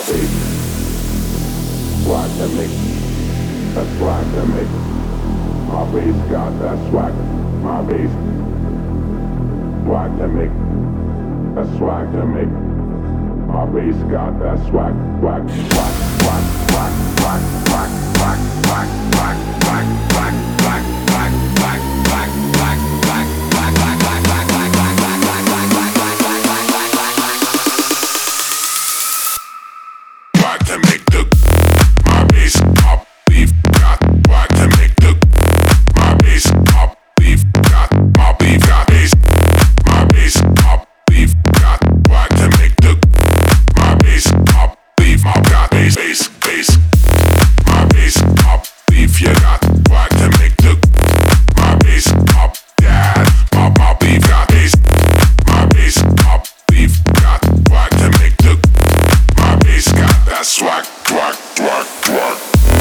bass, swag to me, that's swag to me. My bass got that swag, my bass, swag to me, that's swag to me. My bass got that swag, swag, swag, swag, swag, swag, swag, swag, swag, swag, swag, swag, swag, swag, swag, swag, swag, swag, swag to make the my bass pop, beef got swag to make the my bass pop, beef got my beef got bass, my bass pop, beef got swag to make the my bass pop, beef my got bass, bass, bass, my bass pop, beef you got swag to make the my bass pop, dad, my beef got bass, my bass pop, beef got swag to make the my bass got that swag, swag, swag, swag.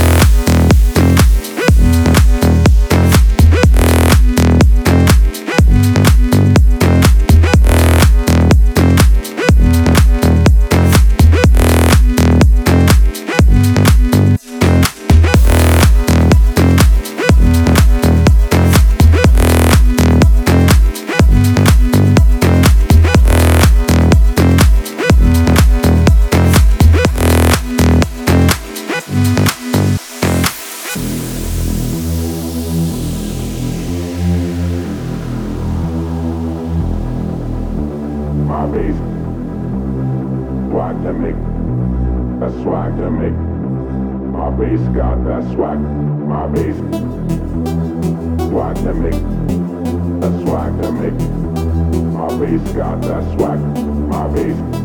My bass, swag to make, that swag to make. My bass got that swag, my bass, swag to make, that swag to make. My bass got that swag, my bass.